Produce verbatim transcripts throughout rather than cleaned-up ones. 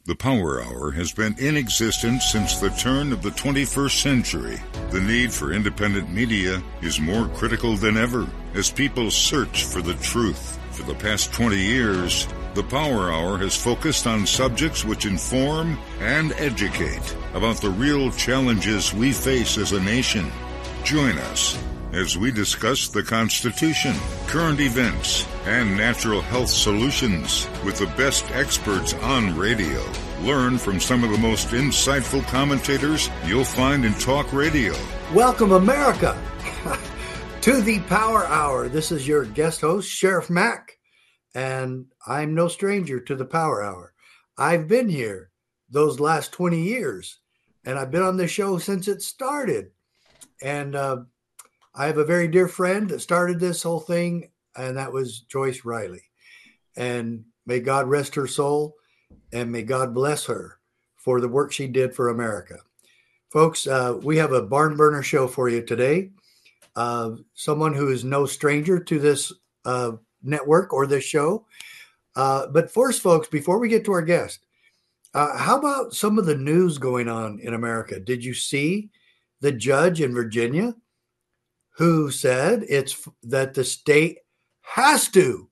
The Power Hour has been in existence since the turn of the twenty-first century. The need for independent media is more critical than ever as people search for the truth. For the past twenty years, the Power Hour has focused on subjects which inform and educate about the real challenges we face as a nation. Join us as we discuss the Constitution, current events, and natural health solutions with the best experts on radio. Learn from some of the most insightful commentators you'll find in talk radio. Welcome, America, to the Power Hour. This is your guest host, Sheriff Mack, and I'm no stranger to the Power Hour. I've been here those last twenty years, and I've been on this show since it started. And uh, I have a very dear friend that started this whole thing, and that was Joyce Riley. And may God rest her soul, and may God bless her for the work she did for America. Folks, uh, we have a barn burner show for you today. Uh, someone who is no stranger to this uh, network or this show. Uh, but first, folks, before we get to our guest, uh, how about some of the news going on in America? Did you see the judge in Virginia who said it's that the state has to,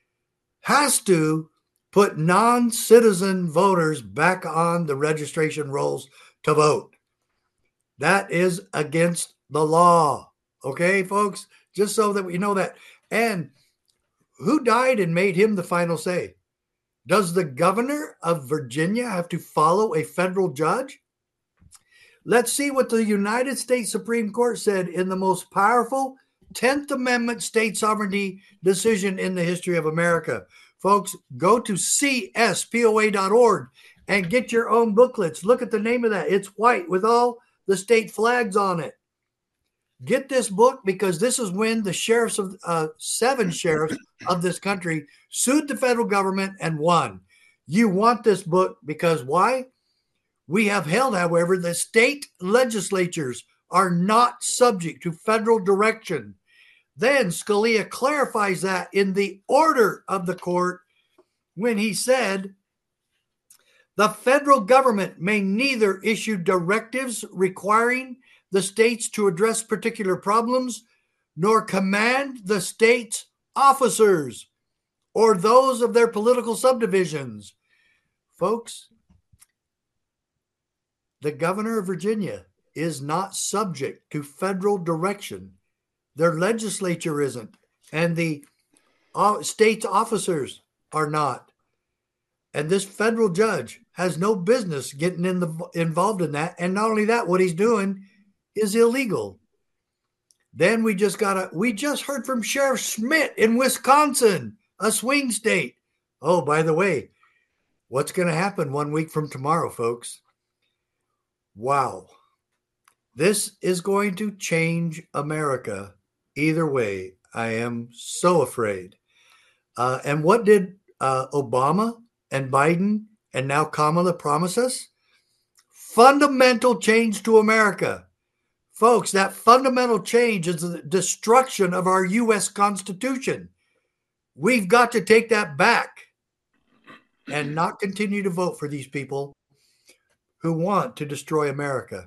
has to put non-citizen voters back on the registration rolls to vote? That is against the law. Okay, folks, just so that we know that. And who died and made him the final say? Does the governor of Virginia have to follow a federal judge? Let's see what the United States Supreme Court said in the most powerful tenth Amendment state sovereignty decision in the history of America. Folks, go to C S P O A dot org and get your own booklets. Look at the name of that. It's white with all the state flags on it. Get this book because this is when the sheriffs of uh, seven sheriffs of this country sued the federal government and won. You want this book because why? We have held, however, that state legislatures are not subject to federal direction. Then Scalia clarifies that in the order of the court when he said, the federal government may neither issue directives requiring the states to address particular problems, nor command the state's officers or those of their political subdivisions. Folks, the governor of Virginia is not subject to federal direction. Their legislature isn't, and the uh, state's officers are not. And this federal judge has no business getting in the, involved in that. And not only that, what he's doing is illegal. Then we just got a, we just heard from Sheriff Schmidt in Wisconsin, a swing state. Oh, by the way, what's going to happen one week from tomorrow, folks? Wow. This is going to change America either way. I am so afraid. Uh, and what did uh, Obama and Biden and now Kamala promise us? Fundamental change to America. Folks, that fundamental change is the destruction of our U S Constitution. We've got to take that back and not continue to vote for these people who want to destroy America.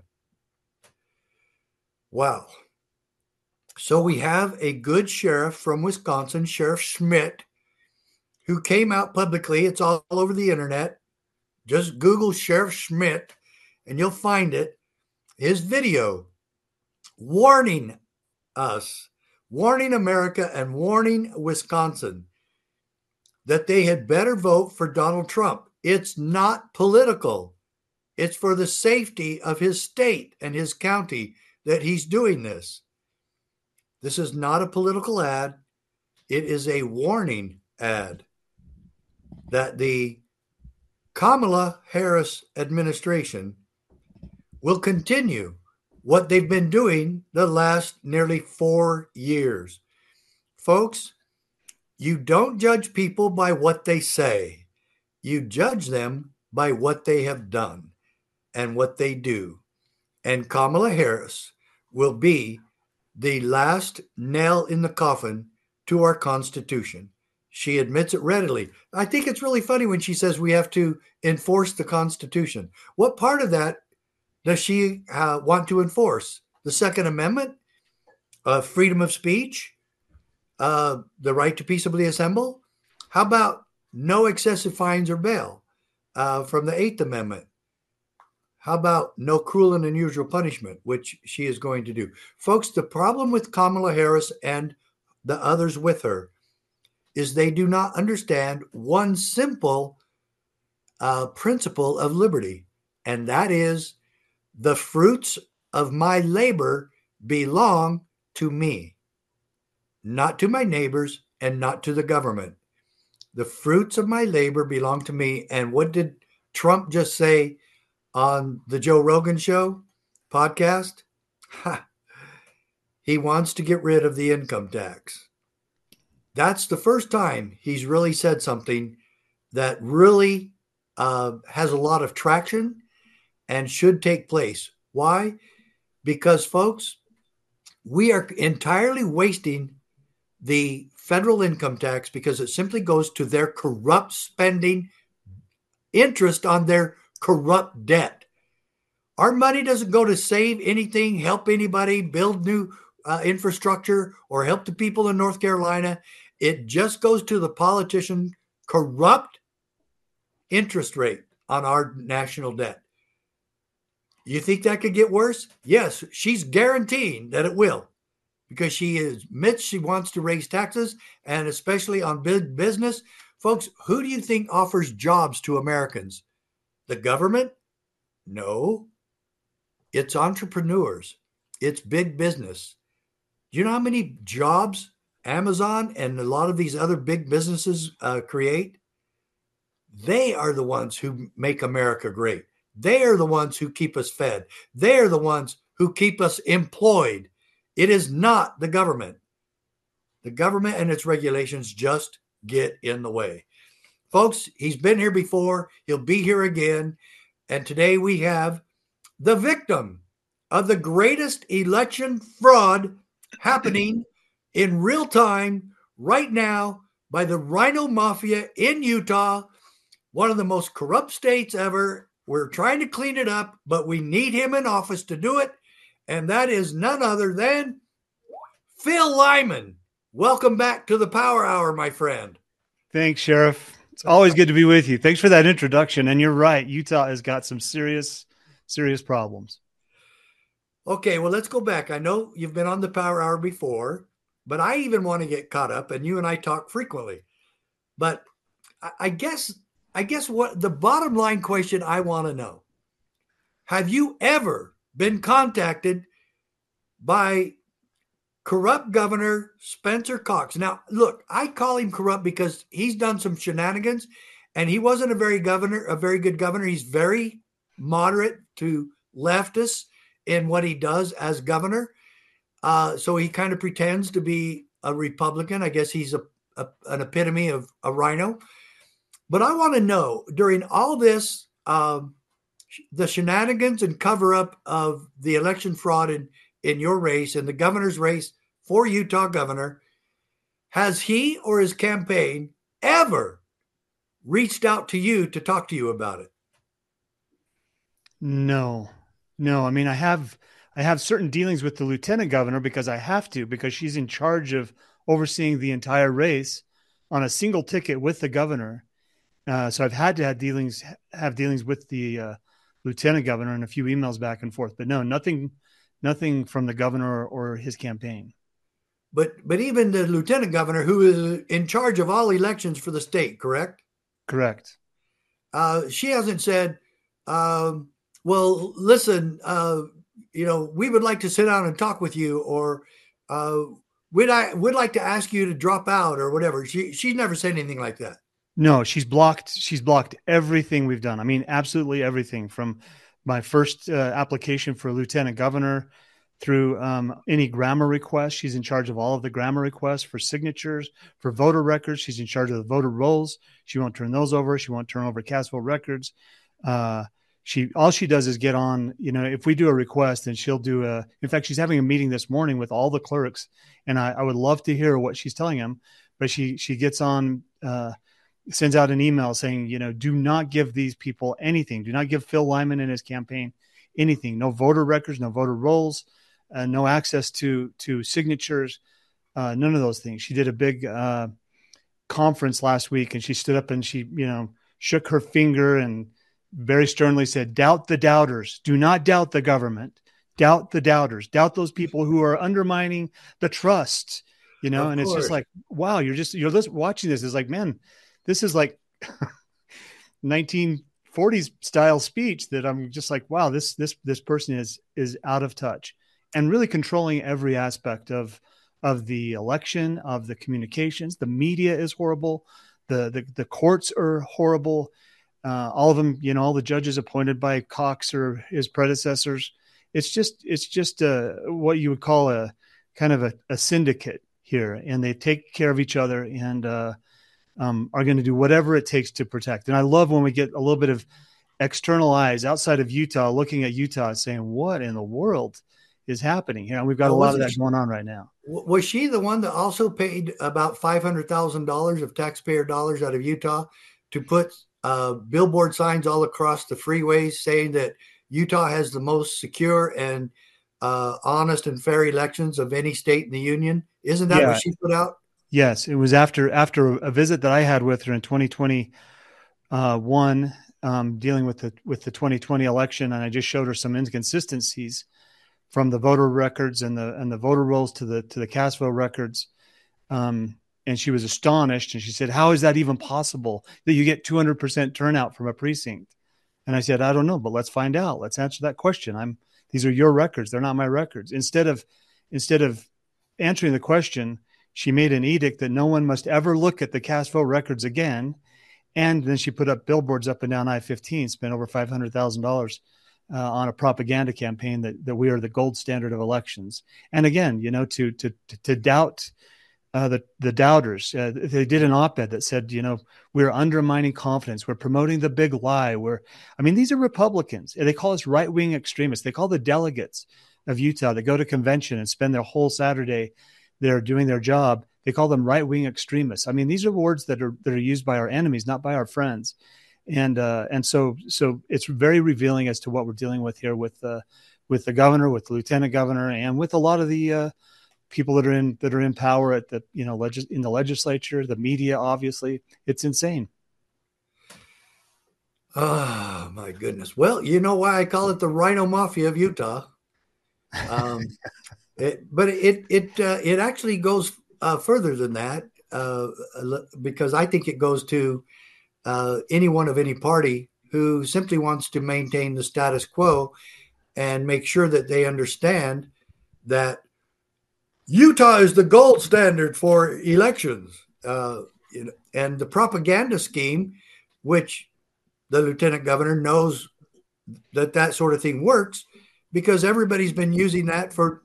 Wow. So we have a good sheriff from Wisconsin, Sheriff Schmidt, who came out publicly. It's all over the internet. Just Google Sheriff Schmidt and you'll find it. His video warning us, warning America and warning Wisconsin that they had better vote for Donald Trump. It's not political. It's for the safety of his state and his county that he's doing this. This is not a political ad. It is a warning ad that the Kamala Harris administration will continue what they've been doing the last nearly four years. Folks, you don't judge people by what they say. You judge them by what they have done and what they do. And Kamala Harris will be the last nail in the coffin to our Constitution. She admits it readily. I think it's really funny when she says we have to enforce the Constitution. What part of that does she uh, want to enforce? The Second Amendment, uh, freedom of speech, uh, the right to peaceably assemble? How about no excessive fines or bail uh, from the Eighth Amendment? How about no cruel and unusual punishment, which she is going to do? Folks, the problem with Kamala Harris and the others with her is they do not understand one simple uh, principle of liberty, and that is the fruits of my labor belong to me, not to my neighbors and not to the government. The fruits of my labor belong to me. And what did Trump just say on the Joe Rogan Show podcast? Ha. He wants to get rid of the income tax. That's the first time he's really said something that really uh, has a lot of traction and should take place. Why? Because, folks, we are entirely wasting the federal income tax because it simply goes to their corrupt spending, interest on their corrupt debt. Our money doesn't go to save anything, help anybody, build new uh, infrastructure, or help the people in North Carolina. It just goes to the politician corrupt interest rate on our national debt. You think that could get worse? Yes, she's guaranteeing that it will, because she admits she wants to raise taxes, and especially on big business. Folks, who do you think offers jobs to Americans? The government? No. It's entrepreneurs. It's big business. Do you know how many jobs Amazon and a lot of these other big businesses uh, create? They are the ones who make America great. They are the ones who keep us fed. They are the ones who keep us employed. It is not the government. The government and its regulations just get in the way. Folks, he's been here before. He'll be here again. And today we have the victim of the greatest election fraud happening in real time right now by the Rhino Mafia in Utah, one of the most corrupt states ever. We're trying to clean it up, but we need him in office to do it. And that is none other than Phil Lyman. Welcome back to the Power Hour, my friend. Thanks, Sheriff. It's always good to be with you. Thanks for that introduction. And you're right. Utah has got some serious, serious problems. Okay, well, let's go back. I know you've been on the Power Hour before, but I even want to get caught up, and you and I talk frequently. But I guess, I guess what the bottom line question I want to know, have you ever been contacted by corrupt Governor Spencer Cox? Now, look, I call him corrupt because he's done some shenanigans, and he wasn't a very governor, a very good governor. He's very moderate to leftists in what he does as governor. Uh, so he kind of pretends to be a Republican. I guess he's a, a an epitome of a rhino. But I want to know, during all this, um, the shenanigans and cover-up of the election fraud in, in your race and the governor's race for Utah governor, has he or his campaign ever reached out to you to talk to you about it? No, no. I mean, I have, I have certain dealings with the lieutenant governor because I have to, because she's in charge of overseeing the entire race on a single ticket with the governor. Uh, so I've had to have dealings, have dealings with the uh, lieutenant governor and a few emails back and forth, but no, nothing, nothing from the governor or his campaign. But, but even the lieutenant governor, who is in charge of all elections for the state, correct? Correct. Uh, she hasn't said, um, well, listen, uh, you know, we would like to sit down and talk with you, or uh, we'd, I would like to ask you to drop out or whatever. She, she's never said anything like that. No, she's blocked. She's blocked everything we've done. I mean, absolutely everything, from my first uh, application for lieutenant governor through um, any grammar requests. She's in charge of all of the grammar requests for signatures, for voter records. She's in charge of the voter rolls. She won't turn those over. She won't turn over cast vote records. Uh, she, all she does is get on, you know, if we do a request, and she'll do a, in fact, she's having a meeting this morning with all the clerks, and I, I would love to hear what she's telling them, but she, she gets on uh, sends out an email saying, you know, do not give these people anything. Do not give Phil Lyman and his campaign anything. No voter records, no voter rolls, uh, no access to to signatures, uh, none of those things. She did a big uh, conference last week, and she stood up and she, you know, shook her finger and very sternly said, doubt the doubters. Do not doubt the government. Doubt the doubters. Doubt those people who are undermining the trust, you know, Of and course. It's just like, wow, you're just, you're just watching this. It's like, man, this is like nineteen forties style speech that I'm just like, wow, this, this, this person is, is out of touch and really controlling every aspect of, of the election, of the communications. The media is horrible. The, the, the courts are horrible. Uh, all of them, you know, all the judges appointed by Cox or his predecessors. It's just, it's just uh, what you would call a kind of a, a syndicate here, and they take care of each other and uh, um, are going to do whatever it takes to protect. And I love when we get a little bit of external eyes outside of Utah, looking at Utah and saying, what in the world is happening here? And we've got Well, a lot of that she, going on right now. Was she the one that also paid about five hundred thousand dollars of taxpayer dollars out of Utah to put uh, billboard signs all across the freeways saying that Utah has the most secure and uh, honest and fair elections of any state in the union? Isn't that Yeah. what she put out? Yes, it was after after a visit that I had with her in twenty twenty-one, um, dealing with the with the twenty twenty election, and I just showed her some inconsistencies from the voter records and the and the voter rolls to the to the cast vote records, um, and she was astonished. And she said, "How is that even possible that you get two hundred percent turnout from a precinct?" And I said, "I don't know, but let's find out. Let's answer that question. I'm these are your records; they're not my records." Instead of instead of answering the question, she made an edict that no one must ever look at the cast vote records again. And then she put up billboards up and down I fifteen, spent over five hundred thousand dollars uh, on a propaganda campaign that, that we are the gold standard of elections. And again, you know, to, to, to, to doubt uh, the, the doubters, uh, they did an op-ed that said, you know, we're undermining confidence. We're promoting the big lie. We're, I mean, these are Republicans. They call us right-wing extremists. They call the delegates of Utah that go to convention and spend their whole Saturday they're doing their job. They call them right-wing extremists. I mean, these are words that are that are used by our enemies, not by our friends. And uh, and so so it's very revealing as to what we're dealing with here with uh, with the governor, with the lieutenant governor, and with a lot of the uh, people that are in that are in power at the you know legis- in the legislature, the media. Obviously, it's insane. Oh my goodness! Well, you know why I call it the Rhino Mafia of Utah. Um, It, but it it uh, it actually goes uh, further than that uh, because I think it goes to uh, anyone of any party who simply wants to maintain the status quo and make sure that they understand that Utah is the gold standard for elections. Uh, you know, and the propaganda scheme, which the lieutenant governor knows that that sort of thing works because everybody's been using that for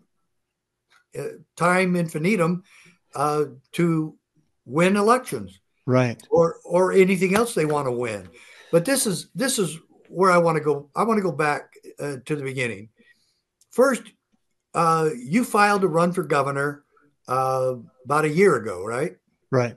Uh, time infinitum uh, to win elections, right? Or or anything else they want to win. But this is this is where I want to go. I want to go back uh, to the beginning. First, uh, you filed to run for governor uh, about a year ago, right? Right.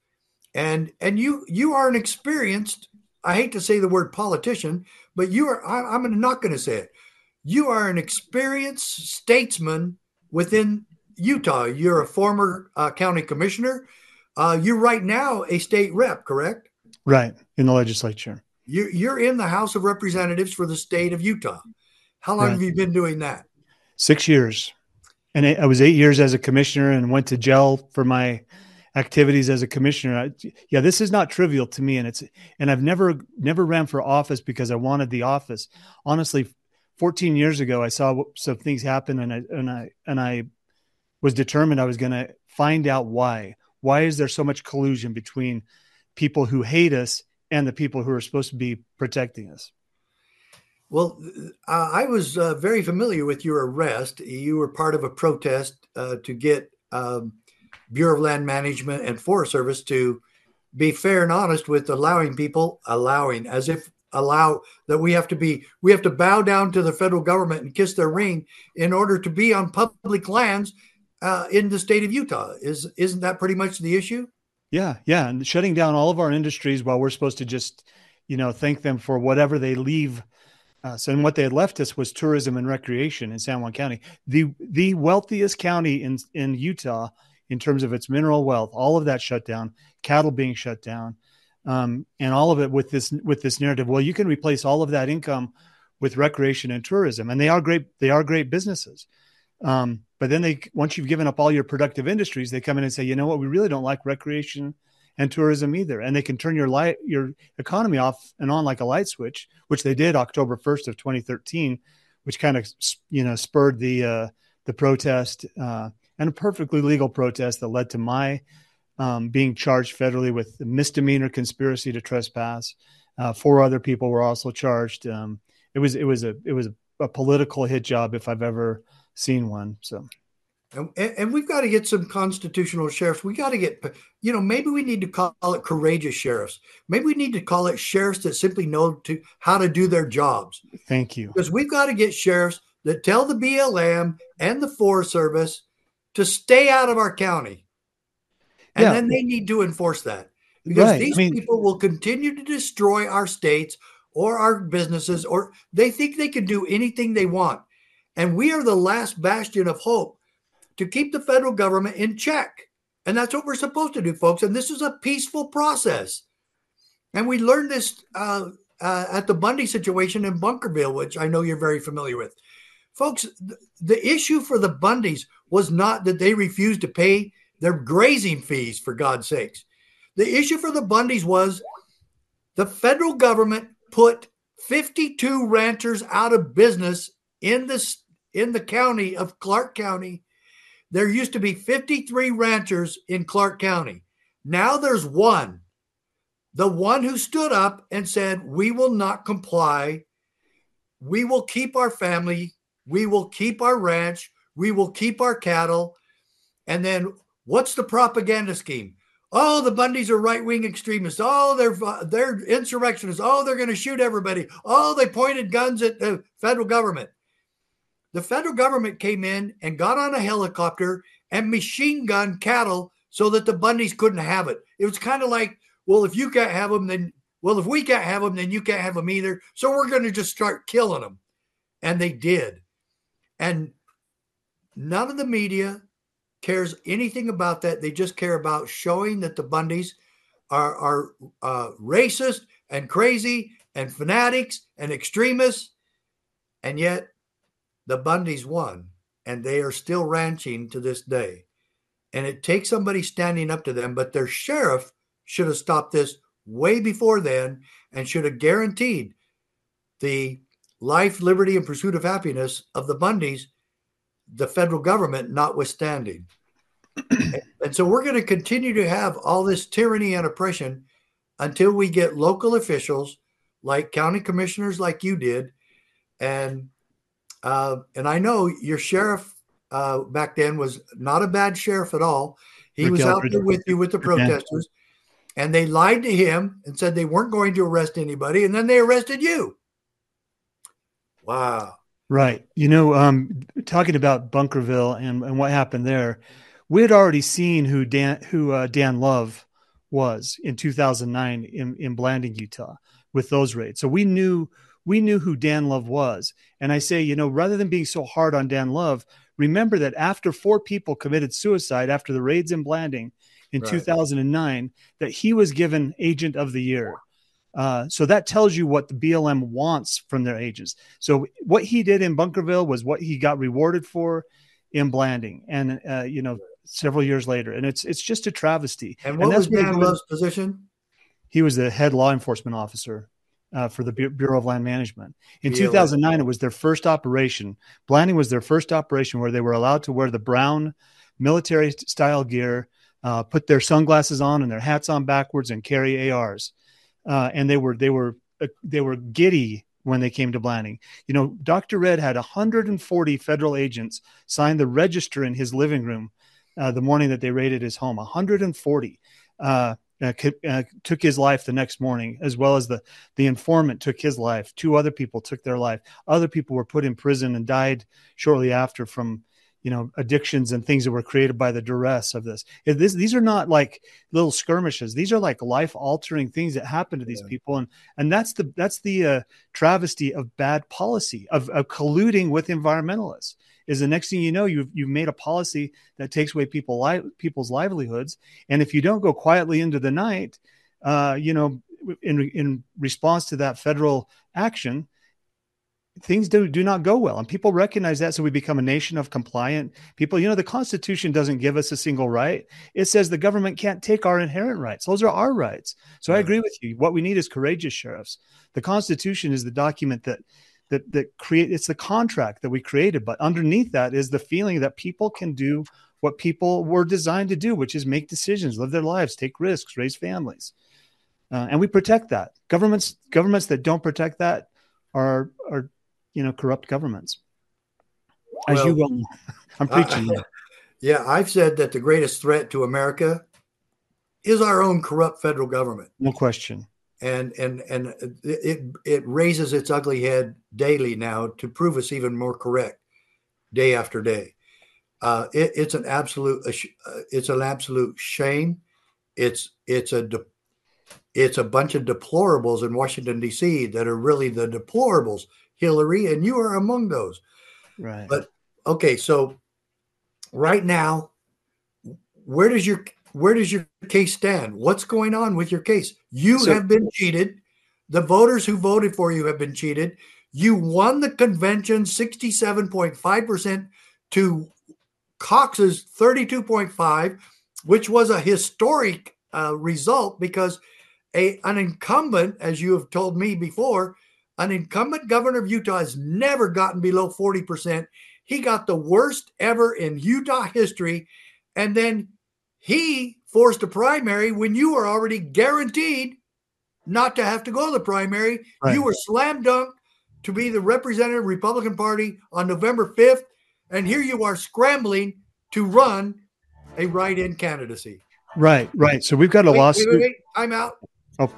And and you you are an experienced. I hate to say the word politician, but you are. I, I'm not going to say it. You are an experienced statesman within Utah. You're a former uh, county commissioner. Uh, you're right now a state rep, correct? Right, in the legislature. You're, you're in the House of Representatives for the state of Utah. How long Right. have you been doing that? Six years. And I was eight years as a commissioner and went to jail for my activities as a commissioner. I, yeah, this is not trivial to me. And it's and I've never never ran for office because I wanted the office. Honestly, fourteen years ago, I saw some things happen, and I and I and I was determined I was going to find out why. Why is there so much collusion between people who hate us and the people who are supposed to be protecting us? Well, uh, I was uh, very familiar with your arrest. You were part of a protest uh, to get um, Bureau of Land Management and Forest Service to be fair and honest with allowing people, allowing as if allow that we have to be, we have to bow down to the federal government and kiss their ring in order to be on public lands uh, in the state of Utah. Is, isn't that pretty much the issue? Yeah, yeah, and shutting down all of our industries while we're supposed to just, you know, thank them for whatever they leave us. And what they had left us was tourism and recreation in San Juan County, the the wealthiest county in in Utah in terms of its mineral wealth. All of that shut down, cattle being shut down, um, and all of it with this with this narrative. Well, you can replace all of that income with recreation and tourism, and they are great. They are great businesses. Um, but then they, once you've given up all your productive industries, they come in and say, you know what, we really don't like recreation and tourism either. And they can turn your light, your economy off and on like a light switch, which they did October first of twenty thirteen, which kind of, you know, spurred the, uh, the protest, uh, and a perfectly legal protest that led to my, um, being charged federally with misdemeanor conspiracy to trespass. Uh, four other people were also charged. Um, it was, it was a, it was a, a political hit job if I've ever seen one. So, and, and we've got to get some constitutional sheriffs. We got to get, you know, maybe we need to call it courageous sheriffs. Maybe we need to call it sheriffs that simply know to how to do their jobs. Thank you. Because we've got to get sheriffs that tell the B L M and the Forest Service to stay out of our county. And yeah. then they need to enforce that, because right. these I mean, people will continue to destroy our states or our businesses, or they think they can do anything they want. And we are the last bastion of hope to keep the federal government in check. And that's what we're supposed to do, folks. And this is a peaceful process. And we learned this uh, uh, at the Bundy situation in Bunkerville, which I know you're very familiar with. Folks, th- the issue for the Bundys was not that they refused to pay their grazing fees, for God's sakes. The issue for the Bundys was the federal government put fifty-two ranchers out of business in this in the county of Clark County. There used to be fifty-three ranchers in Clark County. Now there's one. The one who stood up and said, we will not comply. We will keep our family. We will keep our ranch. We will keep our cattle. And then what's the propaganda scheme? Oh, the Bundys are right-wing extremists. Oh, they're, they're insurrectionists. Oh, they're going to shoot everybody. Oh, they pointed guns at the federal government. The federal government came in and got on a helicopter and machine gunned cattle so that the Bundys couldn't have it. It was kind of like, well, if you can't have them, then, well, if we can't have them, then you can't have them either. So we're going to just start killing them. And they did. And none of the media cares anything about that. They just care about showing that the Bundys are, are uh, racist and crazy and fanatics and extremists. And yet the Bundys won, and they are still ranching to this day. And it takes somebody standing up to them, but their sheriff should have stopped this way before then and should have guaranteed the life, liberty, and pursuit of happiness of the Bundys, the federal government notwithstanding. and, and so we're going to continue to have all this tyranny and oppression until we get local officials like county commissioners like you did. And uh, and I know your sheriff uh, back then was not a bad sheriff at all. He Rick was out there with you with the protesters, and they lied to him and said they weren't going to arrest anybody, and then they arrested you. Wow. Right. You know, um, talking about Bunkerville and, and what happened there, we had already seen who Dan, who uh, Dan Love was in two thousand nine in, in Blanding, Utah, with those raids. So we knew we knew who Dan Love was. And I say, you know, rather than being so hard on Dan Love, remember that after four people committed suicide after the raids in Blanding in right. two thousand nine, that he was given Agent of the Year. Uh, so that tells you what the B L M wants from their agents. So what he did in Bunkerville was what he got rewarded for in Blanding, and uh, you know, several years later, and it's it's just a travesty. And what and that's was Dan Love's position? He was the head law enforcement officer uh, for the Bureau of Land Management. In two thousand nine, it was their first operation. Blanding was their first operation where they were allowed to wear the brown military style gear, uh, put their sunglasses on and their hats on backwards, and carry A Rs. Uh, and they were they were uh, they were giddy when they came to Blanding. You know, Doctor Red had one hundred forty federal agents sign the register in his living room uh, the morning that they raided his home. one hundred forty uh, uh, uh, took his life the next morning, as well as the the informant took his life. Two other people took their life. Other people were put in prison and died shortly after from you know, addictions and things that were created by the duress of this. If this these are not like little skirmishes. These are like life altering things that happen to these Yeah. people. And, and that's the, that's the uh, travesty of bad policy, of, of colluding with environmentalists. Is the next thing you know, you've, you've made a policy that takes away people li- people's livelihoods. And if you don't go quietly into the night, uh, you know, in, in response to that federal action, things do, do not go well. And people recognize that. So we become a nation of compliant people. You know, the Constitution doesn't give us a single right. It says the government can't take our inherent rights. Those are our rights. So I agree with you. What we need is courageous sheriffs. The Constitution is the document that that that create, it's the contract that we created. But underneath that is the feeling that people can do what people were designed to do, which is make decisions, live their lives, take risks, raise families. Uh, and we protect that. Governments, governments that don't protect that are, are, you know, corrupt governments. As Well, you will. I'm preaching. Uh, yeah, I've said that the greatest threat to America is our own corrupt federal government. No question. And and and it it raises its ugly head daily now to prove us even more correct, day after day. Uh, it, it's an absolute uh, it's an absolute shame. It's it's a de- it's a bunch of deplorables in Washington D C that are really the deplorables, Hillary, and you are among those. Right. But okay, so right now, where does your where does your case stand? What's going on with your case? You So- have been cheated. The voters who voted for you have been cheated. You won the convention sixty-seven point five percent to Cox's thirty-two point five, which was a historic uh, result because a an incumbent, as you have told me before, an incumbent governor of Utah has never gotten below forty percent. He got the worst ever in Utah history. And then he forced a primary when you were already guaranteed not to have to go to the primary. Right. You were slam dunk to be the representative Republican Party on November fifth. And here you are scrambling to run a write-in candidacy. Right, right. So we've got a Wait, lawsuit. wait, wait, wait. I'm out. Oh,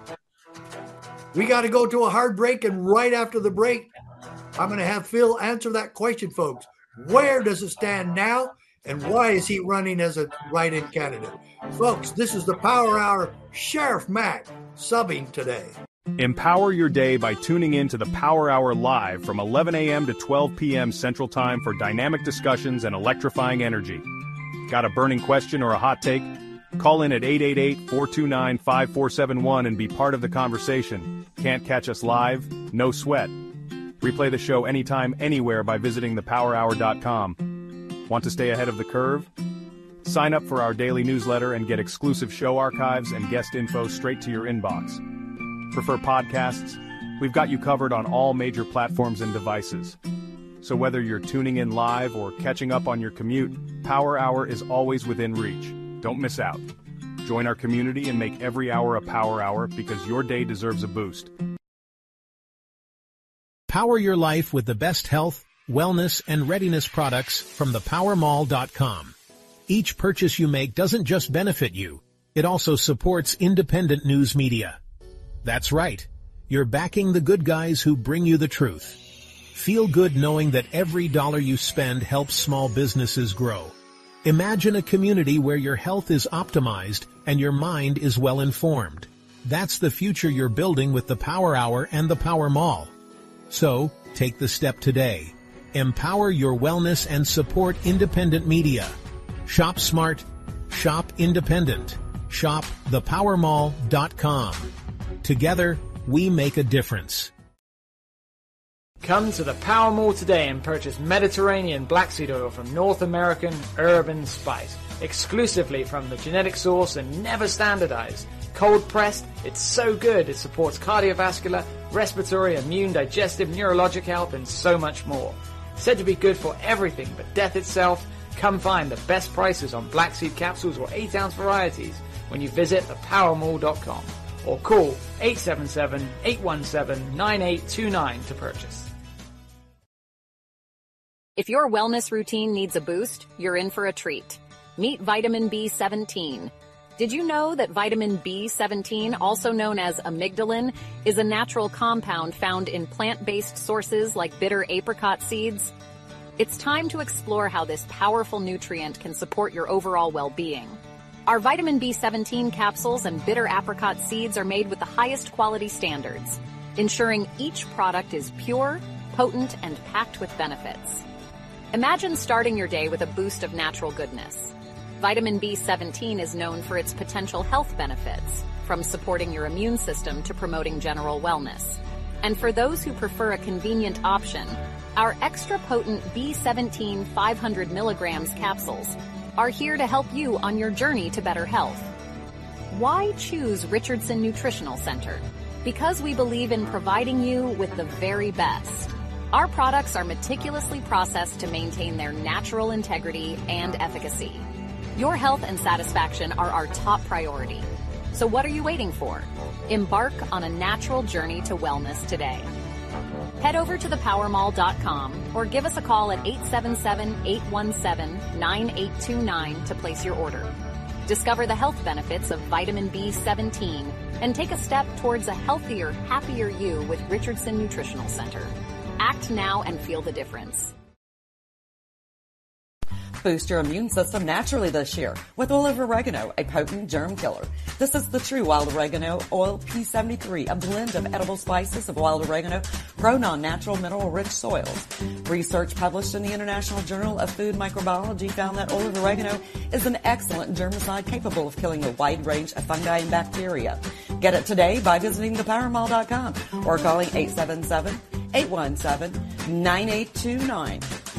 We got to go to a hard break, and right after the break, I'm going to have Phil answer that question, folks. Where does it stand now, and why is he running as a write-in candidate? Folks, this is the Power Hour. Sheriff Mack subbing today. Empower your day by tuning in to the Power Hour live from eleven a.m. to twelve p.m. Central Time for dynamic discussions and electrifying energy. Got a burning question or a hot take? Call in at eight eight eight, four two nine, five four seven one and be part of the conversation. Can't catch us live? No sweat. Replay the show anytime, anywhere by visiting the power hour dot com. Want to stay ahead of the curve? Sign up for our daily newsletter and get exclusive show archives and guest info straight to your inbox. Prefer podcasts? We've got you covered on all major platforms and devices. So whether you're tuning in live or catching up on your commute, Power Hour is always within reach. Don't miss out. Join our community and make every hour a Power Hour because your day deserves a boost. Power your life with the best health, wellness, and readiness products from the power mall dot com. Each purchase you make doesn't just benefit you, it also supports independent news media. That's right. You're backing the good guys who bring you the truth. Feel good knowing that every dollar you spend helps small businesses grow. Imagine a community where your health is optimized and your mind is well informed. That's the future you're building with the Power Hour and the Power Mall. So, take the step today. Empower your wellness and support independent media. Shop smart. Shop independent. Shop the power mall dot com. Together, we make a difference. Come to the Power Mall today and purchase Mediterranean black seed oil from North American Urban Spice, exclusively from the genetic source and never standardized. Cold pressed, it's so good it supports cardiovascular, respiratory, immune, digestive, neurologic health, and so much more. Said to be good for everything but death itself, come find the best prices on black seed capsules or eight ounce varieties when you visit the power mall dot com or call eight seven seven, eight one seven, nine eight two nine to purchase. If your wellness routine needs a boost, you're in for a treat. Meet vitamin B seventeen. Did you know that vitamin B seventeen, also known as amygdalin, is a natural compound found in plant-based sources like bitter apricot seeds? It's time to explore how this powerful nutrient can support your overall well-being. Our vitamin B seventeen capsules and bitter apricot seeds are made with the highest quality standards, ensuring each product is pure, potent, and packed with benefits. Imagine starting your day with a boost of natural goodness. Vitamin B seventeen is known for its potential health benefits, from supporting your immune system to promoting general wellness. And for those who prefer a convenient option, our extra potent B seventeen five hundred milligrams capsules are here to help you on your journey to better health. Why choose Richardson Nutritional Center? Because we believe in providing you with the very best. Our products are meticulously processed to maintain their natural integrity and efficacy. Your health and satisfaction are our top priority. So what are you waiting for? Embark on a natural journey to wellness today. Head over to the power mall dot com or give us a call at eight seven seven, eight one seven, nine eight two nine to place your order. Discover the health benefits of vitamin B seventeen and take a step towards a healthier, happier you with Richardson Nutritional Center. Act now and feel the difference. Boost your immune system naturally this year with olive oregano, a potent germ killer. This is the true wild oregano oil P seventy-three, a blend of edible spices of wild oregano grown on natural mineral-rich soils. Research published in the International Journal of Food Microbiology found that olive oregano is an excellent germicide capable of killing a wide range of fungi and bacteria. Get it today by visiting the power mall dot com or calling eight seven seven, eight one seven, nine eight two nine.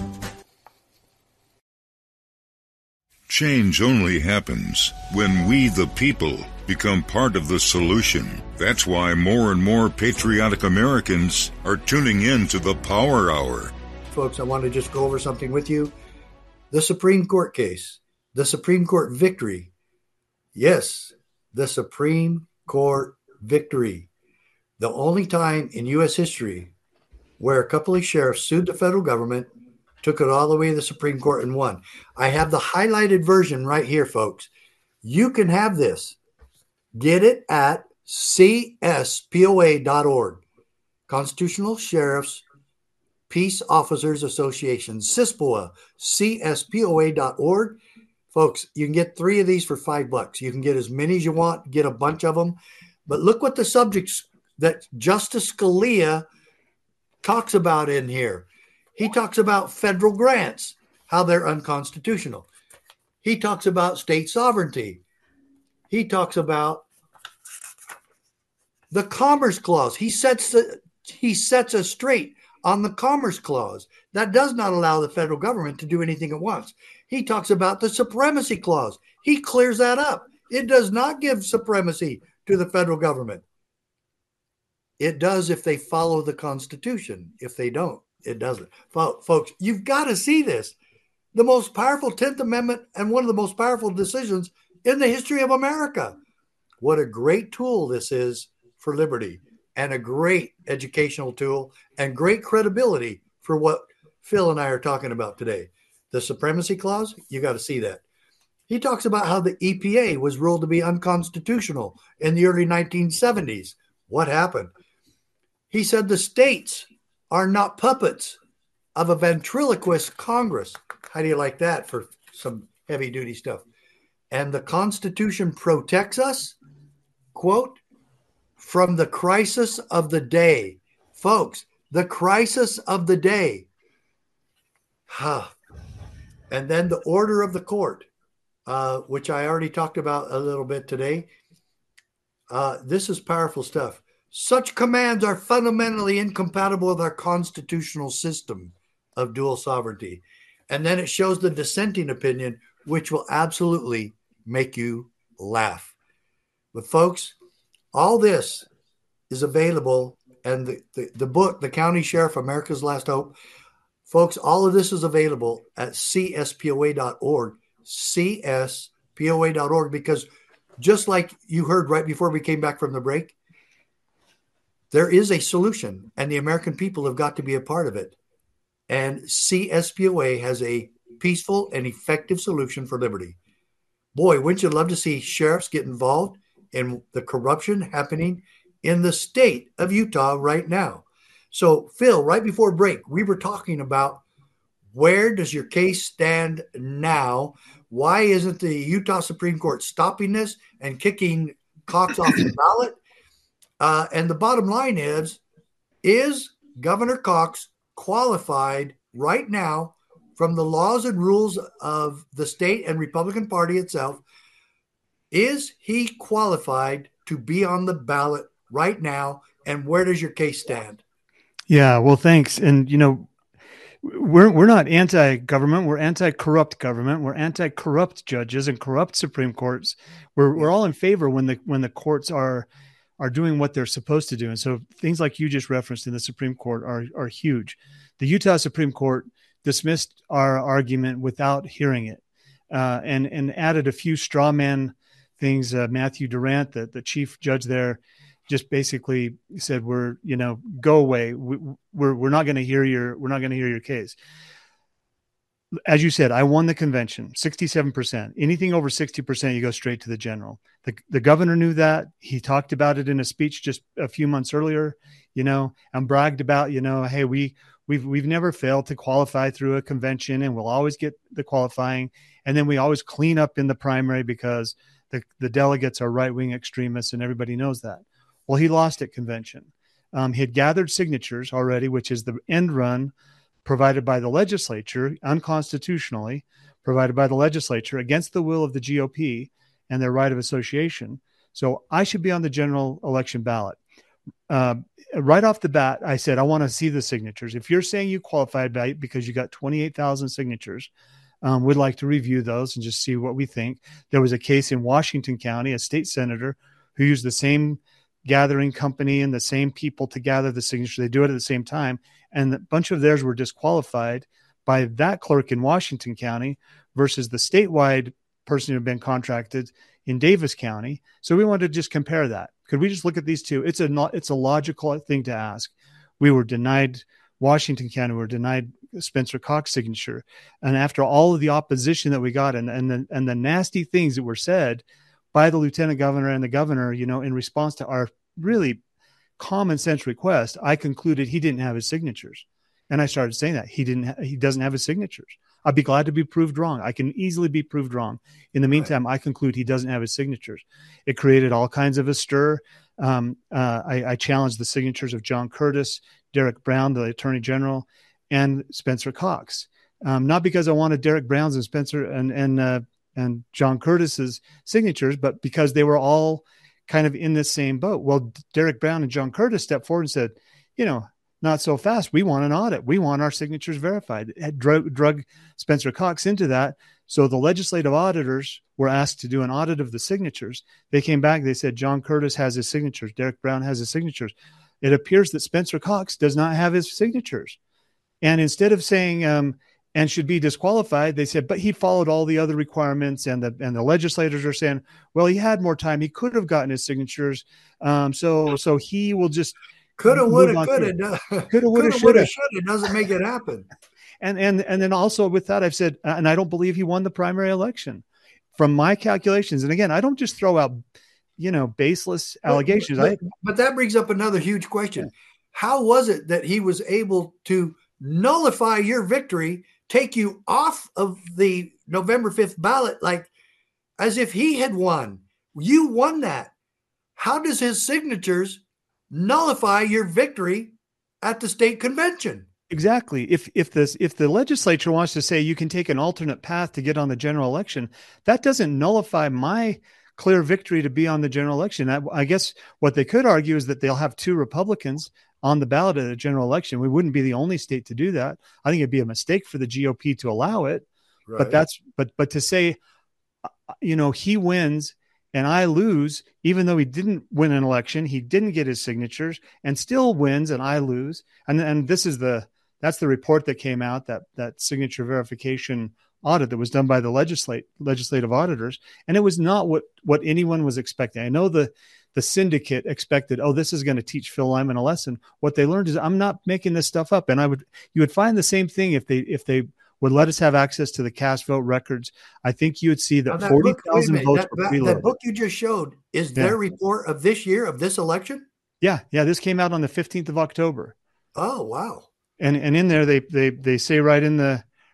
Change only happens when we, the people, become part of the solution. That's why more and more patriotic Americans are tuning in to the Power Hour. Folks, I want to just go over something with you. The Supreme Court case, the Supreme Court victory. Yes, the Supreme Court victory. The only time in U S history where a couple of sheriffs sued the federal government, took it all the way to the Supreme Court and won. I have the highlighted version right here, folks. You can have this. Get it at C S P O A dot org. Constitutional Sheriffs Peace Officers Association, CISPOA, C S P O A dot org. Folks, you can get three of these for five bucks. You can get as many as you want, get a bunch of them. But look what the subjects that Justice Scalia talks about in here. He talks about federal grants, how they're unconstitutional. He talks about state sovereignty. He talks about the Commerce Clause. He sets the, he sets us straight on the Commerce Clause. That does not allow the federal government to do anything it wants. He talks about the Supremacy Clause. He clears that up. It does not give supremacy to the federal government. It does if they follow the Constitution. If they don't, it doesn't. Folks, you've got to see this. The most powerful tenth Amendment and one of the most powerful decisions in the history of America. What a great tool this is for liberty, and a great educational tool and great credibility for what Phil and I are talking about today. The Supremacy Clause, you got to see that. He talks about how the E P A was ruled to be unconstitutional in the early nineteen seventies. What happened? He said the states are not puppets of a ventriloquist Congress. How do you like that for some heavy-duty stuff? And the Constitution protects us, quote, from the crisis of the day. Folks, the crisis of the day. Huh. And then the order of the court, uh, which I already talked about a little bit today. Uh, this is powerful stuff. Such commands are fundamentally incompatible with our constitutional system of dual sovereignty. And then it shows the dissenting opinion, which will absolutely make you laugh. But folks, all this is available, and the, the, the book, The County Sheriff, America's Last Hope, folks, all of this is available at C S P O A dot org, C S P O A dot org, because just like you heard right before we came back from the break, there is a solution, and the American people have got to be a part of it. And C S P O A has a peaceful and effective solution for liberty. Boy, wouldn't you love to see sheriffs get involved in the corruption happening in the state of Utah right now? So, Phil, right before break, we were talking about Where does your case stand now? Why isn't the Utah Supreme Court stopping this and kicking Cox off the ballot? Uh, and the bottom line is, is Governor Cox qualified right now from the laws and rules of the state and Republican Party itself? Is he qualified to be on the ballot right now? And where does your case stand? Yeah, well, thanks. And, you know, we're we're not anti-government. We're anti-corrupt government. We're anti-corrupt judges and corrupt Supreme Courts. We're we're all in favor when the when the courts are are doing what they're supposed to do. And so things like you just referenced in the Supreme Court are are huge. The Utah Supreme Court dismissed our argument without hearing it, uh, and and added a few straw man things. Uh, Matthew Durant, the the chief judge there, just basically said, we're, you know, go away. We, we're, we're not going to hear your, we're not going to hear your case. As you said, I won the convention, sixty-seven percent, anything over sixty percent, you go straight to the general. The, the governor knew that. He talked about it in a speech just a few months earlier, you know, and bragged about, you know, hey, we, we've, we've never failed to qualify through a convention, and we'll always get the qualifying. And then we always clean up in the primary because the, the delegates are right-wing extremists, and everybody knows that. Well, he lost at convention. Um, he had gathered signatures already, which is the end run provided by the legislature, unconstitutionally provided by the legislature against the will of the G O P and their right of association. So I should be on the general election ballot. Uh, right off the bat, I said, I want to see the signatures. If you're saying you qualified by because you got twenty-eight thousand signatures, um, we'd like to review those and just see what we think. There was a case in Washington County, a state senator who used the same gathering company and the same people to gather the signature. They do it at the same time. And a bunch of theirs were disqualified by that clerk in Washington County versus the statewide person who had been contracted in Davis County. So we wanted to just compare that. Could we just look at these two? It's a not, it's a logical thing to ask. We were denied Washington County, we were denied Spencer Cox signature. And after all of the opposition that we got and, and the, and the nasty things that were said by the lieutenant governor and the governor, you know, in response to our really common sense request, I concluded he didn't have his signatures. And I started saying that he didn't, ha- he doesn't have his signatures. I'd be glad to be proved wrong. I can easily be proved wrong. In the meantime, I conclude he doesn't have his signatures. It created all kinds of a stir. Um, uh, I, I challenged the signatures of John Curtis, Derek Brown, the attorney general, and Spencer Cox. Um, not because I wanted Derek Brown's and Spencer and, and, uh, and John Curtis's signatures, but because they were all kind of in the same boat. Well, Derek Brown and John Curtis stepped forward and said, you know, not so fast. We want an audit. We want our signatures verified. It drug, drug Spencer Cox into that. So the legislative auditors were asked to do an audit of the signatures. They came back. They said, John Curtis has his signatures. Derek Brown has his signatures. It appears that Spencer Cox does not have his signatures. And instead of saying, um, and should be disqualified, they said, but he followed all the other requirements, and the and the legislators are saying, well, he had more time. He could have gotten his signatures. Um, so so he will just coulda, woulda, coulda, coulda, woulda, shoulda. It doesn't make it happen. And and and then also with that, I've said, and I don't believe he won the primary election from my calculations. And again, I don't just throw out, you know, baseless allegations. But, but, I, but that brings up another huge question. How was it that he was able to nullify your victory, take you off of the November fifth ballot, like as if he had won? You won that. How does his signatures nullify your victory at the state convention? Exactly. If if this if the legislature wants to say you can take an alternate path to get on the general election, that doesn't nullify my clear victory to be on the general election. I, I guess what they could argue is that they'll have two Republicans on the ballot at a general election. We wouldn't be the only state to do that. I think it'd be a mistake for the G O P to allow it. Right. But that's but but to say, you know, he wins and I lose, even though he didn't win an election, he didn't get his signatures and still wins and I lose. And and this is the that's the report that came out, that that signature verification audit that was done by the legislate legislative auditors. And it was not what what anyone was expecting. I know the the syndicate expected, oh, this is going to teach Phil Lyman a lesson. What they learned is I'm not making this stuff up. And I would, you would find the same thing if they, if they would let us have access to the cast vote records. I think you would see that, that forty thousand votes that, were preloaded. That book you just showed is yeah. their report of this year, of this election. Yeah. Yeah. This came out on the fifteenth of October. Oh, wow. And, and in there, they, they, they say right in the,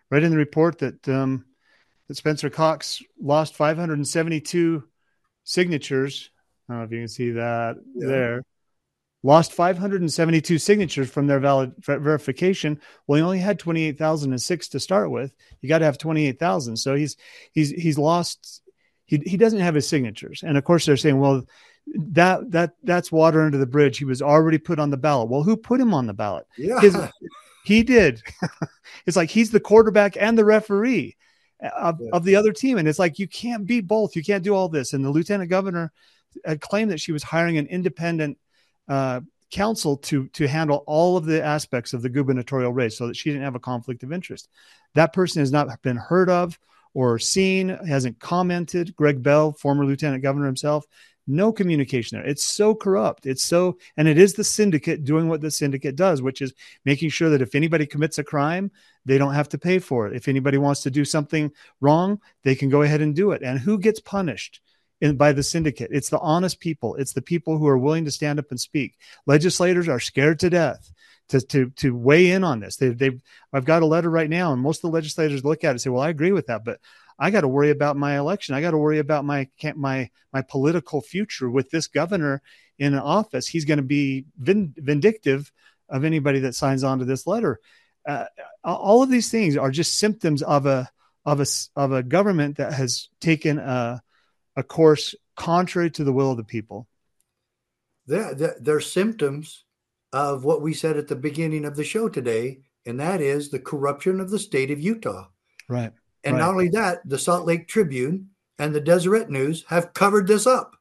read in the report that um, that Spencer Cox lost five hundred seventy-two signatures. I don't know if you can see that yeah. there. Lost five hundred seventy-two signatures from their valid verification. Well, he only had twenty-eight thousand six to start with. You got to have twenty-eight thousand. So he's he's he's lost. He he doesn't have his signatures. And of course, they're saying, well, that that that's water under the bridge. He was already put on the ballot. Well, who put him on the ballot? Yeah, his, he did. It's like he's the quarterback and the referee of, yeah. of the other team, and it's like you can't be both. You can't do all this. And the lieutenant governor had claimed that she was hiring an independent Uh, counsel to to handle all of the aspects of the gubernatorial race so that she didn't have a conflict of interest. That person has not been heard of or seen, hasn't commented. Greg Bell, former lieutenant governor himself, no communication there. It's so corrupt. It's so, and it is the syndicate doing what the syndicate does, which is making sure that if anybody commits a crime, they don't have to pay for it. If anybody wants to do something wrong, they can go ahead and do it. And who gets punished? In, by the syndicate? It's the honest people. It's the people who are willing to stand up and speak. Legislators are scared to death to to to weigh in on this. They they I've got a letter right now, and most of the legislators look at it and say, "Well, I agree with that, but I got to worry about my election. I got to worry about my my my political future with this governor in office. He's going to be vind- vindictive of anybody that signs on to this letter." Uh, all of these things are just symptoms of a of a of a government that has taken a a course contrary to the will of the people. They're, they're, they're symptoms of what we said at the beginning of the show today, and that is the corruption of the state of Utah. Right. And right. not only that, the Salt Lake Tribune and the Deseret News have covered this up.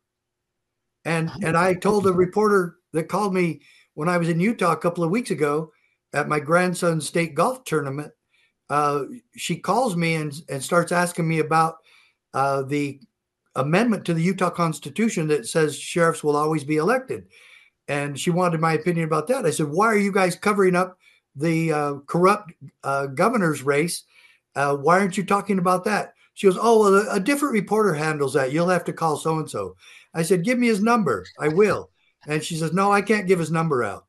And and I told a reporter that called me when I was in Utah a couple of weeks ago at my grandson's state golf tournament. Uh, she calls me and, and starts asking me about uh, the amendment to the Utah Constitution that says sheriffs will always be elected. And she wanted my opinion about that. I said, why are you guys covering up the uh, corrupt uh, governor's race? Uh, why aren't you talking about that? She goes, oh, well, a, a different reporter handles that. You'll have to call so-and-so. I said, give me his number. I will. And she says, no, I can't give his number out.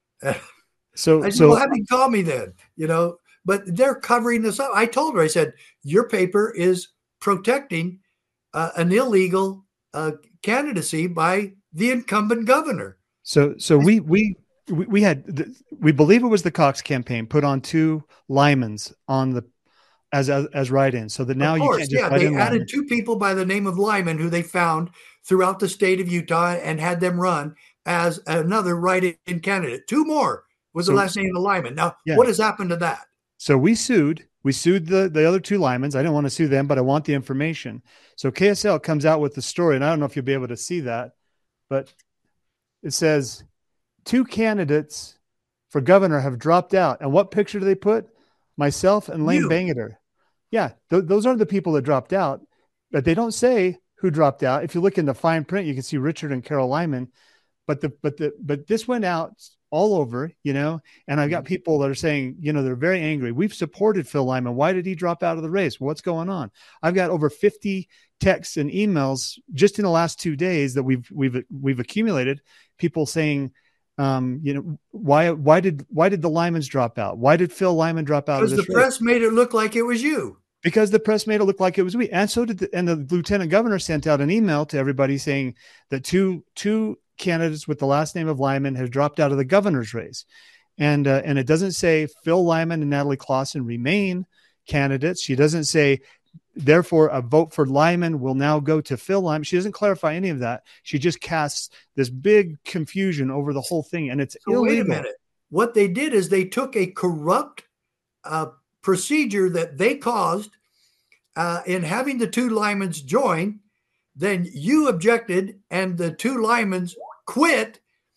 So, I said, so well, have him call me then, you know, but they're covering this up. I told her, I said, your paper is protecting Uh, an illegal uh, candidacy by the incumbent governor. So, so we we we had the, we believe it was the Cox campaign put on two Lymans on the as as, as write-ins, so that now of you course, can't just yeah, write they in added Lyman. two people by the name of Lyman who they found throughout the state of Utah and had them run as another write-in candidate. Two more with So- the last name of Lyman. Now, Yeah. what has happened to that? So we sued. We sued the, the other two Lymans. I didn't want to sue them, but I want the information. So K S L comes out with the story, and I don't know if you'll be able to see that, but it says two candidates for governor have dropped out. And what picture do they put? Myself and Lane You. Bangeter. Yeah, th- those are the people that dropped out, but they don't say who dropped out. If you look in the fine print, you can see Richard and Carol Lyman, but the but the but this went out all over, you know, and I've got people that are saying, you know, they're very angry. We've supported Phil Lyman. Why did he drop out of the race? What's going on? I've got over fifty texts and emails just in the last two days that we've we've we've accumulated. People saying, um, you know, why why did why did the Lymans drop out? Why did Phil Lyman drop out of Because this the race? press made it look like it was you. Because the press made it look like it was we, and so did the, and the lieutenant governor sent out an email to everybody saying that two two candidates with the last name of Lyman have dropped out of the governor's race, and uh, and it doesn't say Phil Lyman and Natalie Clausen remain candidates. She doesn't say therefore a vote for Lyman will now go to Phil Lyman. She doesn't clarify any of that. She just casts this big confusion over the whole thing, and it's So illegal. wait a minute. What they did is they took a corrupt uh, procedure that they caused uh, in having the two Lymans join. Then you objected, and the two Lymans quit,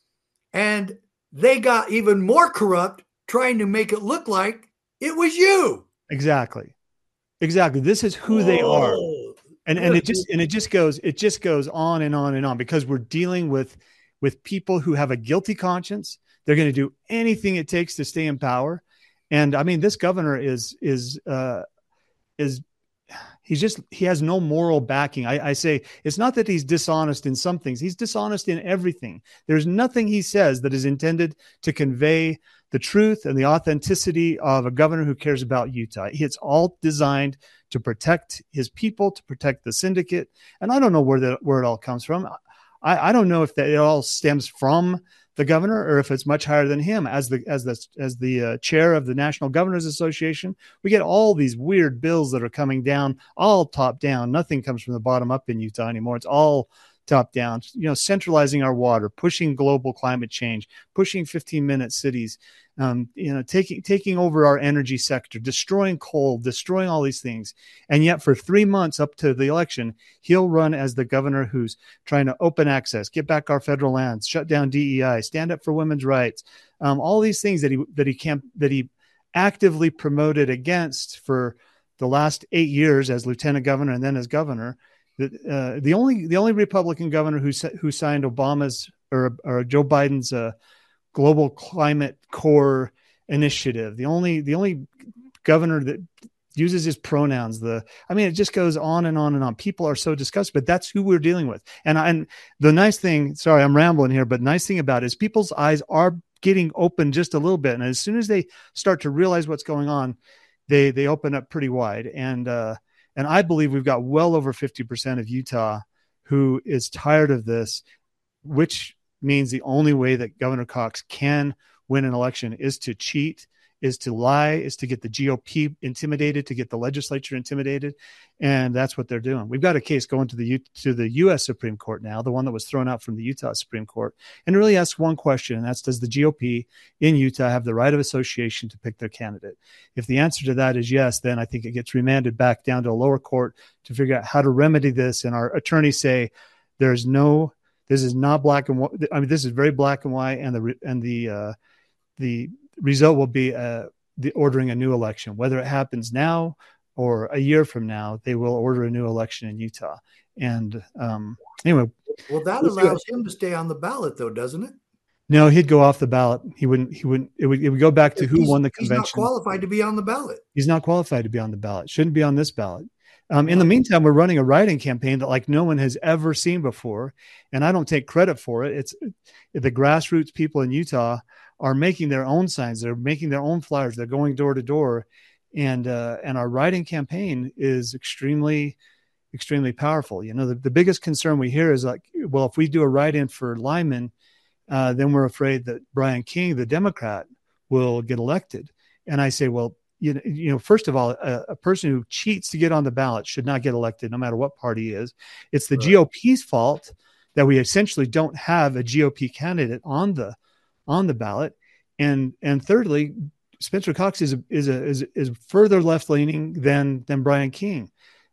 and they got even more corrupt, trying to make it look like it was you. Exactly, exactly. This is who they are. Oh, And and it just and it just goes it just goes on and on and on because we're dealing with with people who have a guilty conscience. They're going to do anything it takes to stay in power. And I mean, this governor is is uh, is he's just he has no moral backing. I, I say it's not that he's dishonest in some things. He's dishonest in everything. There's nothing he says that is intended to convey the truth and the authenticity of a governor who cares about Utah. It's all designed to protect his people, to protect the syndicate. And I don't know where the, where it all comes from. I, I don't know if that it all stems from the governor or if it's much higher than him. As the as the as the uh, chair of the National Governors Association, we get all these weird bills that are coming down, all top down. Nothing comes from the bottom up in Utah anymore. It's all top down, you know, centralizing our water, pushing global climate change, pushing fifteen minute cities, um, you know, taking, taking over our energy sector, destroying coal, destroying all these things. And yet for three months up to the election, he'll run as the governor who's trying to open access, get back our federal lands, shut down D E I, stand up for women's rights. Um, all these things that he, that he can't, that he actively promoted against for the last eight years as lieutenant governor and then as governor. Uh, the only the only Republican governor who who signed Obama's or, or Joe Biden's uh, global climate core initiative. The only the only governor that uses his pronouns. The I mean, it just goes on and on and on. People are so disgusted, but that's who we're dealing with. And and the nice thing, sorry, I'm rambling here, but nice thing about it is people's eyes are getting open just a little bit, and as soon as they start to realize what's going on, they they open up pretty wide. And uh, And I believe we've got well over fifty percent of Utah who is tired of this, which means the only way that Governor Cox can win an election is to cheat, is to lie, is to get the G O P intimidated, to get the legislature intimidated. And that's what they're doing. We've got a case going to the U- to the U S Supreme Court now, the one that was thrown out from the Utah Supreme Court, and really asks one question, and that's, does the G O P in Utah have the right of association to pick their candidate? If the answer to that is yes, then I think it gets remanded back down to a lower court to figure out how to remedy this. And our attorneys say there's no, this is not black and white. I mean, this is very black and white, and the and the uh, the result will be uh, the ordering a new election. Whether it happens now or a year from now, they will order a new election in Utah. And um, anyway, well, that allows him to stay on the ballot, though, doesn't it? No, he'd go off the ballot. He wouldn't. He wouldn't. It would. It would go back to who he's, won the convention. He's not qualified to be on the ballot. He's not qualified to be on the ballot. Shouldn't be on this ballot. Um, in the meantime, we're running a write-in campaign that like no one has ever seen before, and I don't take credit for it. It's the grassroots people in Utah are making their own signs. They're making their own flyers. They're going door to door, and uh, and our write-in campaign is extremely, extremely powerful. You know, the, the biggest concern we hear is like, well, if we do a write-in for Lyman, uh, then we're afraid that Brian King, the Democrat, will get elected. And I say, well, you know, you know, first of all, a, a person who cheats to get on the ballot should not get elected, no matter what party he is. It's the right. G O P's fault that we essentially don't have a G O P candidate on the on the ballot. And and thirdly, Spencer Cox is a, is a, is is further left leaning than than Brian King.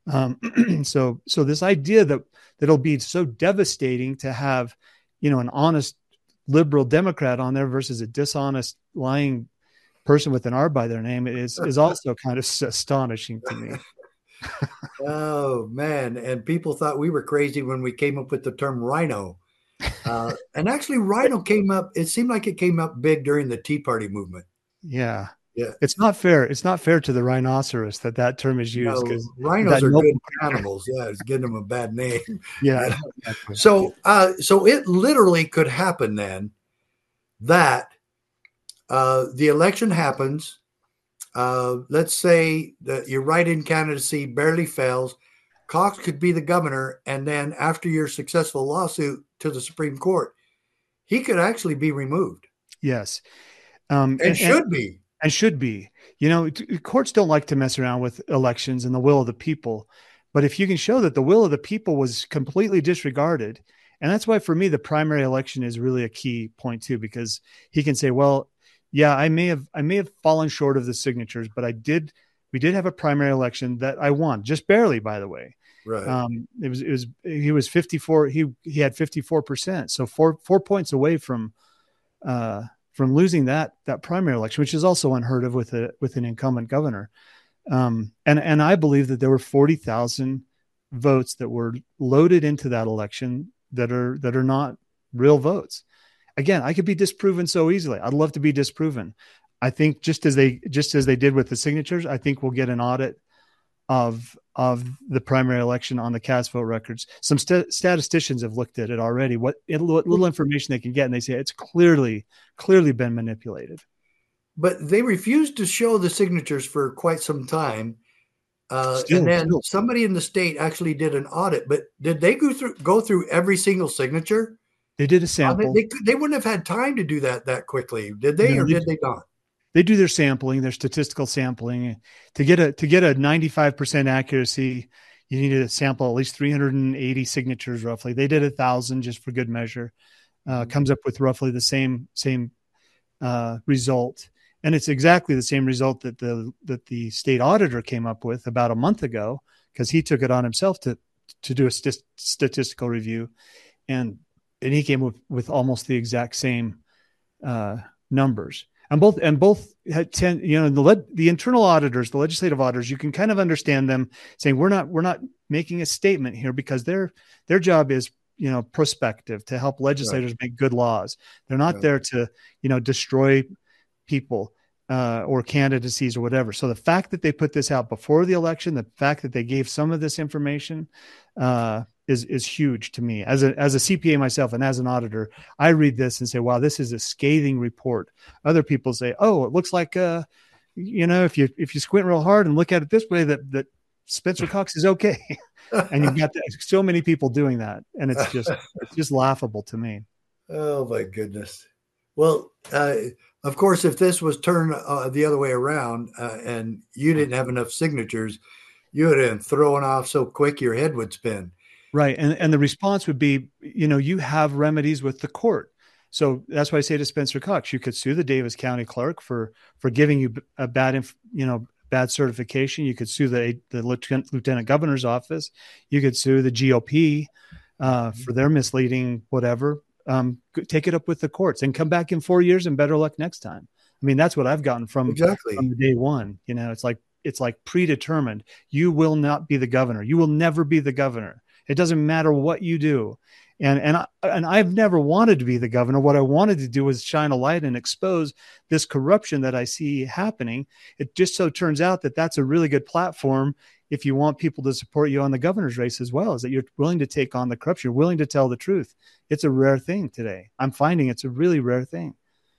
Um, so so this idea that that it'll be so devastating to have, you know, an honest liberal Democrat on there versus a dishonest lying person with an R by their name is is also kind of astonishing to me. Oh man! And people thought we were crazy when we came up with the term rhino. Uh, and actually, rhino came up. It seemed like it came up big during the Tea Party movement. Yeah, yeah. It's not fair. It's not fair to the rhinoceros that that term is used, because no, rhinos are good animals. Yeah, it's giving them a bad name. Yeah. so, uh, so it literally could happen then that. Uh, the election happens. Uh, let's say that your write-in candidacy barely fails. Cox could be the governor, and then after your successful lawsuit to the Supreme Court, he could actually be removed. Yes, um, and, and should be. And should be. You know, t- courts don't like to mess around with elections and the will of the people. But if you can show that the will of the people was completely disregarded, and that's why for me the primary election is really a key point too, because he can say, well, yeah, I may have I may have fallen short of the signatures, but I did. We did have a primary election that I won, just barely, by the way. Right. Um, it was it was he was fifty-four. He he had fifty-four percent, so four four points away from uh, from losing that that primary election, which is also unheard of with a with an incumbent governor. Um, and and I believe that there were forty thousand votes that were loaded into that election that are that are not real votes. Again, I could be disproven so easily. I'd love to be disproven. I think just as they just as they did with the signatures, I think we'll get an audit of of the primary election on the cast vote records. Some st- statisticians have looked at it already. What, it, what little information they can get, and they say it's clearly clearly been manipulated. but they refused to show the signatures for quite some time. Uh, Still, and then still. somebody in the state actually did an audit, but did they go through go through every single signature? They did a Uh, sample. They, they, they wouldn't have had time to do that that quickly, did they, No, or they- did they not? They do their sampling, their statistical sampling. To get a to get a ninety-five percent accuracy, you need to sample at least three hundred eighty signatures roughly. They did a thousand just for good measure. Uh, comes up with roughly the same same uh, result, and it's exactly the same result that the that the state auditor came up with about a month ago, because he took it on himself to to do a st- statistical review, and and he came up with almost the exact same uh, numbers. And both and both had ten, you know, the le- the internal auditors, the legislative auditors, you can kind of understand them saying we're not we're not making a statement here, because their their job is, you know, prospective, to help legislators make good laws. They're not Right. there to, you know, destroy people uh, or candidacies or whatever. So the fact that they put this out before the election, the fact that they gave some of this information uh, is is huge to me. As a as a C P A myself and as an auditor, I read this and say, wow, this is a scathing report. Other people say, oh, it looks like, uh, you know, if you if you squint real hard and look at it this way, that that Spencer Cox is okay. And you've got so many people doing that, and it's just it's just laughable to me. Oh my goodness. Well, uh, of course, if this was turned uh, the other way around uh, and you didn't have enough signatures, you would have been thrown off so quick your head would spin. Right. And and the response would be, you know, you have remedies with the court. So that's why I say to Spencer Cox, you could sue the Davis County clerk for for giving you a bad, inf- you know, bad certification. You could sue the the lieutenant, lieutenant governor's office. You could sue the G O P uh, for their misleading whatever. Um, take it up with the courts and come back in four years and better luck next time. I mean, that's what I've gotten from, Exactly. from the day one. You know, it's like it's like predetermined. You will not be the governor. You will never be the governor. It doesn't matter what you do. And and I, and I've never wanted to be the governor. What I wanted to do was shine a light and expose this corruption that I see happening. It just so turns out that that's a really good platform if you want people to support you on the governor's race as well, is that you're willing to take on the corruption, you're willing to tell the truth. It's a rare thing today. I'm finding it's a really rare thing.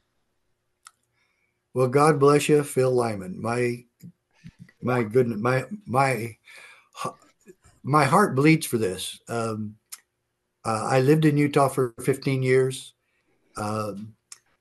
Well, God bless you, Phil Lyman. My my goodness, my my my heart bleeds for this. Um, uh, I lived in Utah for fifteen years. Um,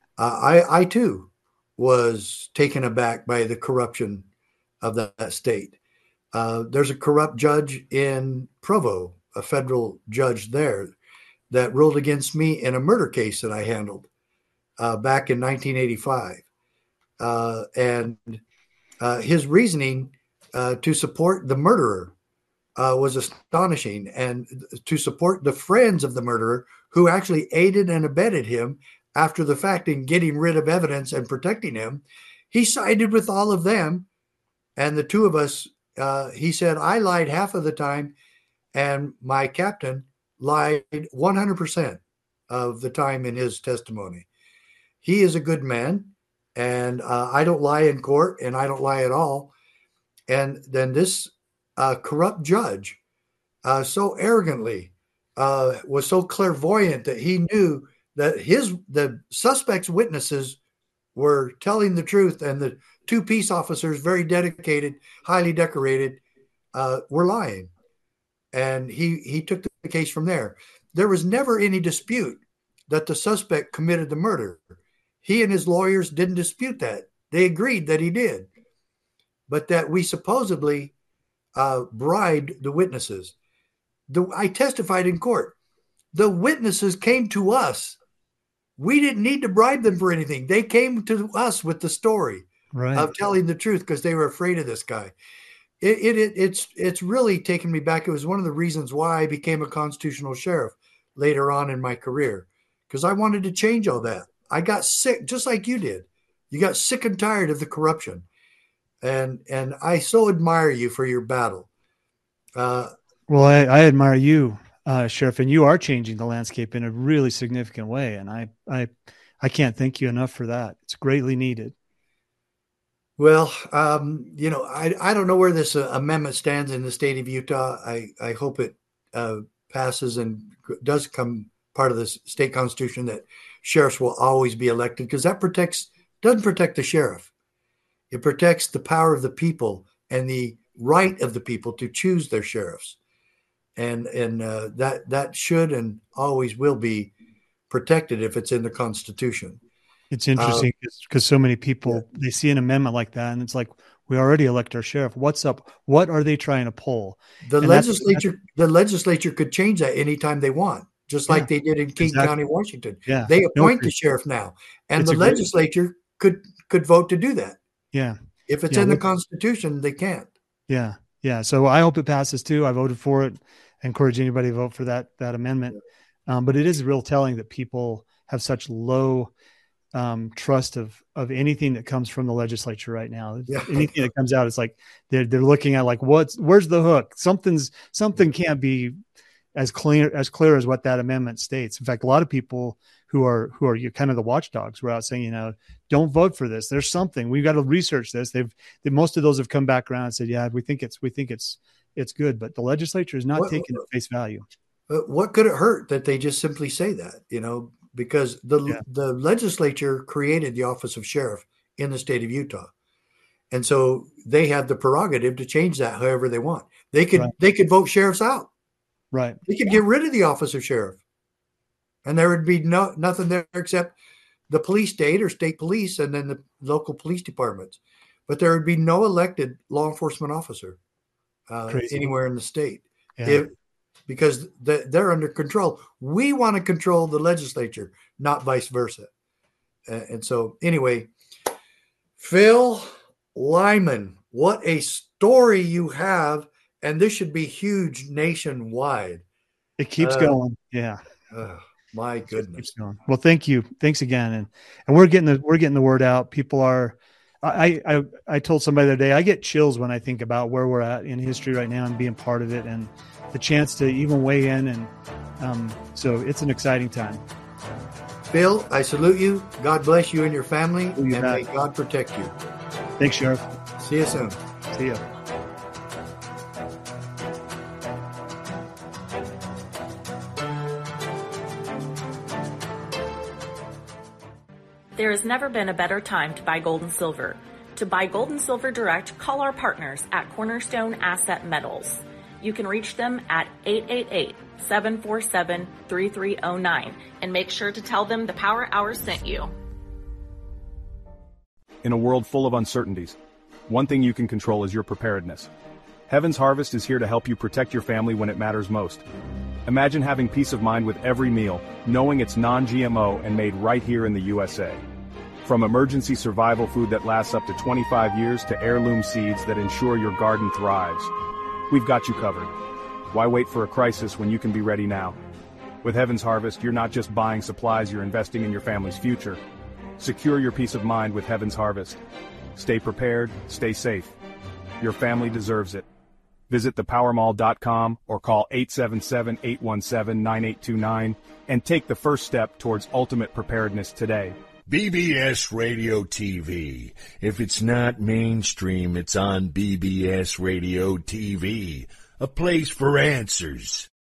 I I too was taken aback by the corruption of that, that state. Uh, there's a corrupt judge in Provo, a federal judge there, that ruled against me in a murder case that I handled uh, back in nineteen eighty-five. Uh, and uh, his reasoning uh, to support the murderer uh, was astonishing, and to support the friends of the murderer who actually aided and abetted him after the fact in getting rid of evidence and protecting him. He sided with all of them, and the two of us, uh, he said, I lied half of the time, and my captain lied one hundred percent of the time in his testimony. He is a good man. And uh, I don't lie in court, and I don't lie at all. And then this uh, corrupt judge uh, so arrogantly uh, was so clairvoyant that he knew that his the suspect's witnesses were telling the truth, and the two peace officers, very dedicated, highly decorated, uh, were lying. And he he took the case from there. There was never any dispute that the suspect committed the murder. He and his lawyers didn't dispute that. They agreed that he did, but that we supposedly uh, bribed the witnesses. The, I testified in court. The witnesses came to us. We didn't need to bribe them for anything. They came to us with the story Right. of telling the truth because they were afraid of this guy. It, it, it it's it's really taken me back. It was one of the reasons why I became a constitutional sheriff later on in my career, because I wanted to change all that. I got sick, just like you did. You got sick and tired of the corruption. And and I so admire you for your battle. Uh, Well, I, I admire you, uh, Sheriff, and you are changing the landscape in a really significant way. And I, I, I can't thank you enough for that. It's greatly needed. well, um, you know, I, I don't know where this uh, amendment stands in the state of Utah. I, I hope it uh, passes and does come part of the state constitution that sheriffs will always be elected, because that protects doesn't protect the sheriff. It protects the power of the people and the right of the people to choose their sheriffs. And and uh, that that should and always will be protected if it's in the Constitution. It's interesting because uh, so many people, yeah. they see an amendment like that, and it's like, we already elect our sheriff. What's up? What are they trying to pull? The and legislature, that's, that's, the legislature could change that anytime they want, just like yeah, they did in King exactly. County, Washington. Yeah. They appoint no, the sheriff now, and the legislature could could vote to do that. Yeah. If it's yeah, in the Constitution, they can't. Yeah. Yeah. So I hope it passes too. I voted for it. I encourage anybody to vote for that, that amendment. Um, but it is real telling that people have such low um, trust of, of anything that comes from the legislature right now. Yeah. Anything that comes out, it's like, they're, they're looking at like, what's, where's the hook? Something's, something can't be as clear, as clear as what that amendment states. In fact, a lot of people who are, who are kind of the watchdogs were out saying, you know, don't vote for this. There's something, we've got to research this. They've, they, most of those have come back around and said, yeah, we think it's, we think it's, it's good, but the legislature is not what, taking it face value. What could it hurt that they just simply say that, you know, because the, yeah. the legislature created the office of sheriff in the state of Utah. And so they have the prerogative to change that however they want. They could, right. they could vote sheriffs out. Right. They could get rid of the office of sheriff, and there would be no, nothing there except the police state or state police and then the local police departments. But there would be no elected law enforcement officer uh, anywhere in the state. Yeah. If, because the, they're under control. We want to control the legislature, not vice versa. Uh, and so anyway, Phil Lyman, what a story you have. And this should be huge nationwide. It keeps uh, going. Yeah. Uh, my goodness. Keeps going. Well, thank you. Thanks again. And, and we're getting the, we're getting the word out. People are, I, I, I told somebody the other day, I get chills when I think about where we're at in history right now and being part of it and the chance to even weigh in. And um, so it's an exciting time. Phil, I salute you. God bless you and your family, you and back. may God protect you. Thanks, Sheriff. See you soon. See you. There has never been a better time to buy gold and silver. To buy gold and silver direct, call our partners at Cornerstone Asset Metals. You can reach them at eight eight eight, seven four seven, three three zero nine and make sure to tell them the Power Hour sent you. In a world full of uncertainties, one thing you can control is your preparedness. Heaven's Harvest is here to help you protect your family when it matters most. Imagine having peace of mind with every meal, knowing it's non G M O and made right here in the U S A. From emergency survival food that lasts up to twenty-five years to heirloom seeds that ensure your garden thrives, we've got you covered. Why wait for a crisis when you can be ready now? With Heaven's Harvest, you're not just buying supplies, you're investing in your family's future. Secure your peace of mind with Heaven's Harvest. Stay prepared, stay safe. Your family deserves it. Visit the power mall dot com or call eight seven seven, eight one seven, nine eight two nine and take the first step towards ultimate preparedness today. B B S Radio T V. If it's not mainstream, it's on B B S Radio T V. A place for answers.